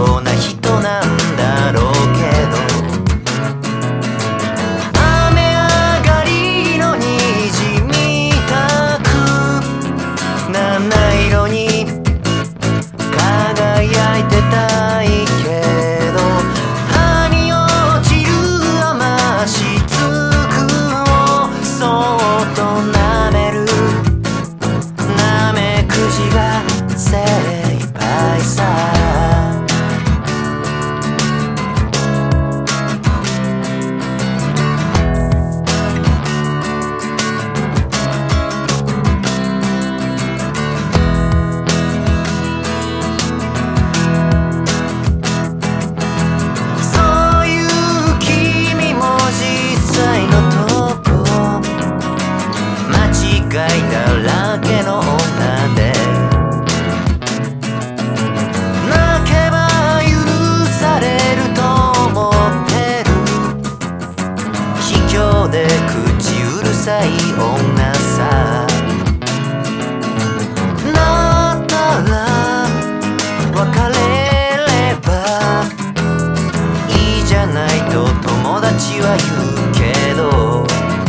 ような人なんだろうけど、雨上がりの虹みたく七色に輝いてたいけど、葉に落ちる雨しずくをそっと舐めるナメクジが精一杯さ。そういう君も実際のとこ間違いだらけの女で、泣けば許されると思ってる卑怯で口うるさい女さ。なったら別れればいいじゃないと友達は言うけど、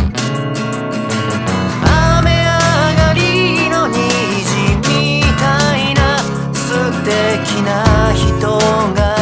雨上がりの虹みたいな素敵な人が